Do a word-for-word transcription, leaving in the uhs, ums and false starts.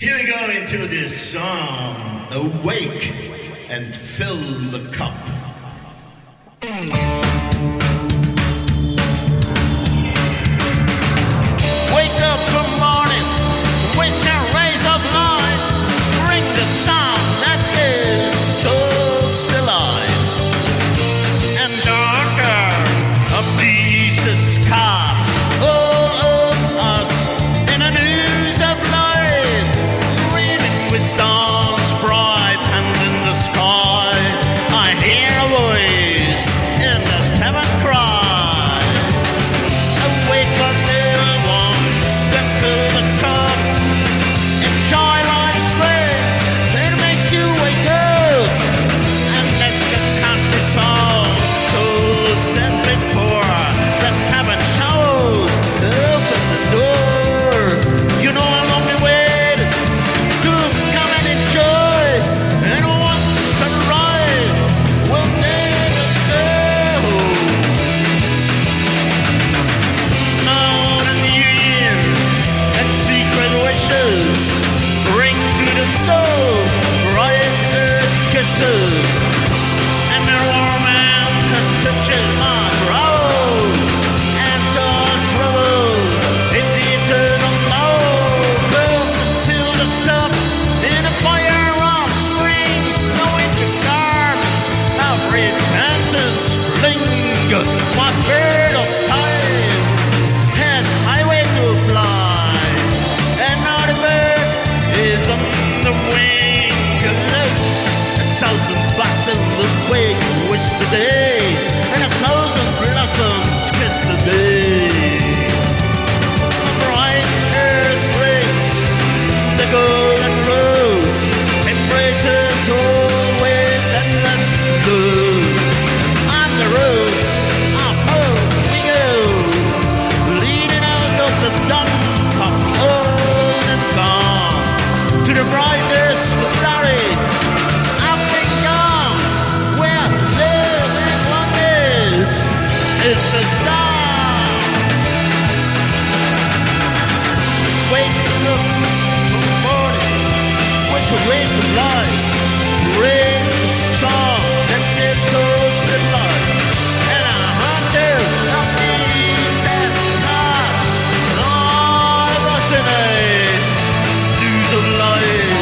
Here we go into this song, Awake and Fill the Cup. Wake up from morning with your rays of light. Bring the sound that is so still alive. And darker of the eastern sky. All of us in a news of light. Reading with dawn's bright hand in the sky. I hear a voice in the heaven cry. Awake my little ones, step to the cup. Enjoy life's strength, it makes you wake up. And that's the country song, so stand before the heaven shows. Open the door, you know how long we waited to come and enjoy. And once arrived, we'll never go. Now the new year and secret wishes bring to the soul bright earth kisses. And the warm hand that touches my brow. And all trouble in the eternal now. Come till the top in the fire of spring. No winter garments of repentance fling. What bird of time has highway to fly, and now the bird is on the wing. Look, a thousand blossoms awake wish the day, and a thousand blossoms kiss the day. Bright earth brings the golden rose, embraces always endless blue. On the road of hope we go, leading out of the dark of the old and gone to the brightest glory of the young, where love and oneness is the song. Wake up from morning with a rays of light, raise the song that gives us the light. And a hunter of the east and sky, and all of us in a news of light.